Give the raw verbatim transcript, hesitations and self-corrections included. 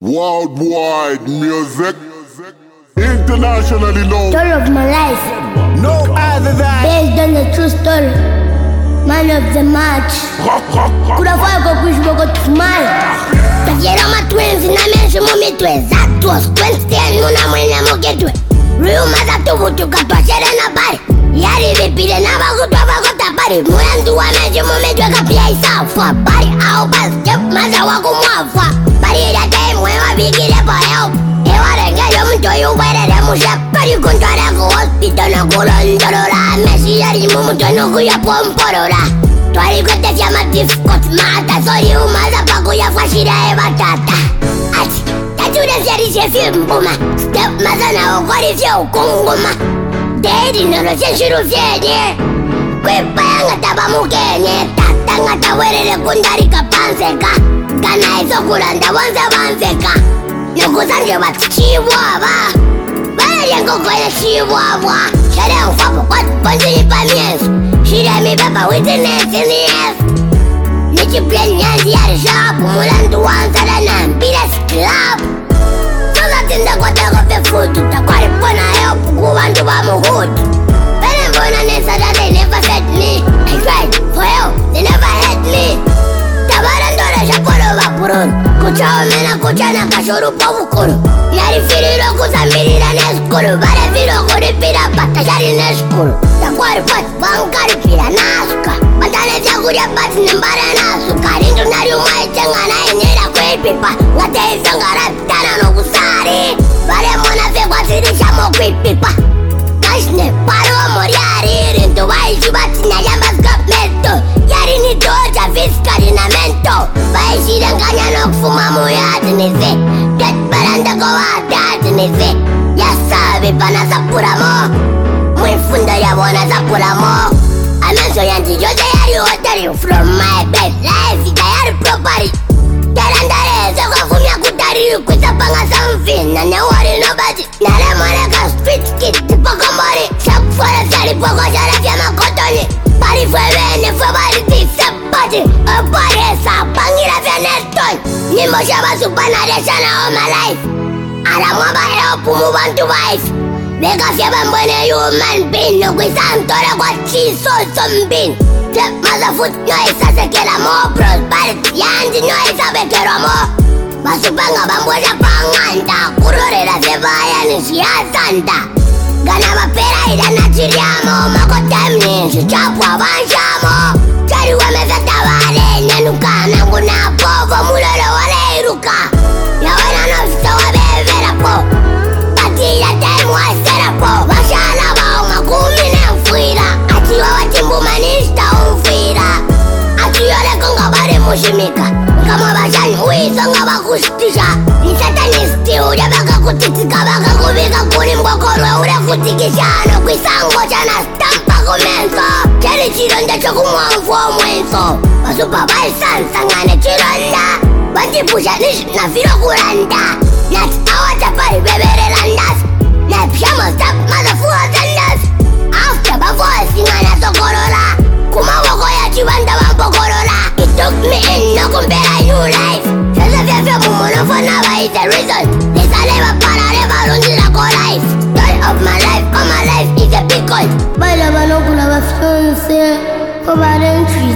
Worldwide music, internationally known. Story of my life, no other than based on the true story. Man of the match. Coulda falco kuishi boko tumai. Tajera ma twins na menshi mumitwe. Zatos twinsten muna mwene muketwe. Ruma za tuvutu katwa shere na bari. Yari vipile na bagutwa bagota bari. Mwandu wa menshi mumitwe kapia isafa. Bari au bas jep maza wako mwafa. Bari ida time wewa bigile po help. Ewa rengeyo mto yuwere mushe. Bari kuntware ku hospital na kulondorora. Meshi yari mumuto nuku ya pomporora. Twari kwete fyama difficult mata. Sori umaza paku ya fashira eva tata. Ati, tajure fyari she fyembuma. Step maza na okori fye ukunguma. Dedi nolo shenshuru fyenye. Kwipa yanga taba mukenye. Tata ngata werele kundarika panseka. Kana iso kulanda wanze wanzeka. Nukuzange watichiwaba. Bale yengo kwele chiwaba. Shere ufapo kwa ponjini pa miensu. Shire mi baba witness in the ass. Nichi plan nyanzi yari shapu. Mulandu wansara na mbira scrap. Soza tinda kwa tego fe futu. Takwari pona help kuwandu wa muhutu. Bele mbona nesada they never fed me. I cried for help, they never had me. Tabara ndore shapolo vapururu. Kuchao mena kuchana kashuru povukuru. Yari firiro kuzambirira neskuru. Bare viro kuripira pata yari neskuru. Takwari pati bankari pira nasuka. Batane vyakurya pati nembare nasuka. Rindu nari umaichanga na enyera kwipipa. Ngate ifangara pitana no kusari. Bare mona fekwa sirisha mo kwipipa. Kashne paro moriari. Rindu waishi bati na yambas kapmeto. Yari ni doja viskari na mento. Waishi denganya no kufuma muyati nize. Get baranda kwa watati nize. Yasabi pana sapura mo. Mwifunda ya wana zapura mo. Amenso yanti yote yari hoteli. From my bed life ita yari property. Terandare zoko kumya kutari. Kwita panga samfin na ne worry nobody. Nare moneka street kid tipo komori. Shak fore fyari poko shara fya makotoni. Pari fwe vene fwe bari tise pati. Opare sa pangira fya neston. Nimbo shaba supanare shana all my life. Ara mwaba help umubantu wife. Beka fyaba mbwene human being. Nukwisa mtore kwa chiso zombin. Step maza foot no isa sekela mo. Prosperity yanji no isa bekero mo. Basupanga bambweza panganda. Kurorera zevaya nishi asanta. Gana mapera ida nachiriamo. Mako temni shichapwa banshamo. Chari wamefeta wale nenuka. Nangu na povo mulolo wale iruka. Yawena nofisa wabevera po. Pati ya temu wasera po. Washala wao makumi na mfuira. Atiwa watimbu manista umfuira. Atiyole konga bare mushimika. Kama bashani uiso nga bakustisha. Nisatanisti uja baka kutitika baka kubika kuni mkokorwe ure kutikisha. No kwisango chana stampa kumenso. Cheri chironda choku mwamfu o mwenso. Basupa baisansa ngane chironda. Bantipusha nishi na filo kuranda. Nati awata pari bebere landas. Nepshamo stop motherfucker zandas. After before singana sokorola. Kuma wako ya chibanda wampokorola. It took me in no compare new life. Sasa vya vya mumono for never is the reason. Nisa leva para reva rundi la ko life. Story of my life, all my life is a big one. Baila banokula bafyonse. Koba rentri